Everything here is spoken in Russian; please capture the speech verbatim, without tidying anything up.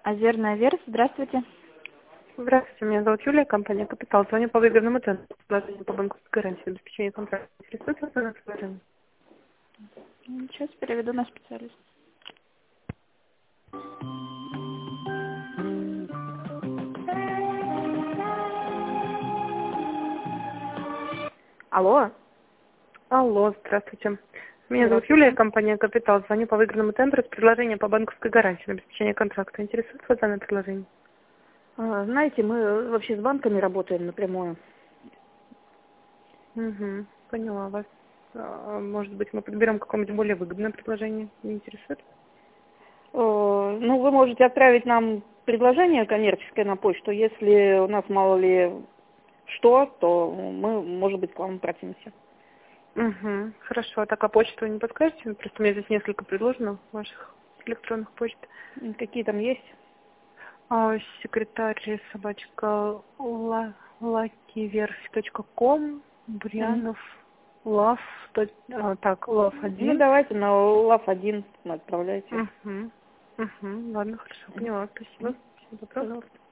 Озерная Верс, здравствуйте. Здравствуйте, меня зовут Юлия, компания «Капитал». Звоню по выгодному центру, предложение по банковской гарантии, обеспечение контракта. Интересует вас данное предложение? Сейчас переведу на специалиста. Алло. Алло, здравствуйте. Меня зовут Юлия, Здравствуйте. компания «Капитал». Звоню по выгодному центру с предложением по банковской гарантии на обеспечение контракта. Интересует вас данное предложение? А, Знаете, мы вообще с банками работаем напрямую. Угу, поняла вас. А, Может быть, мы подберем какое-нибудь более выгодное предложение? Не интересует? Э, Ну, вы можете отправить нам предложение коммерческое на почту. Если у нас мало ли что, то мы, может быть, к вам обратимся. Угу, хорошо. Так, а почту не подскажете? Просто у меня здесь несколько предложено ваших электронных почт. М, Какие там есть? А, секретарь собачка ла, лакиверс точка ком, Мгм. Бурьянов, лав, то- а, так, лав Ну, один. давайте на лав один отправляйте. Угу. Угу. Ладно, хорошо, Мгм. поняла, спасибо. Мгм. Всего доброго. Пожалуйста.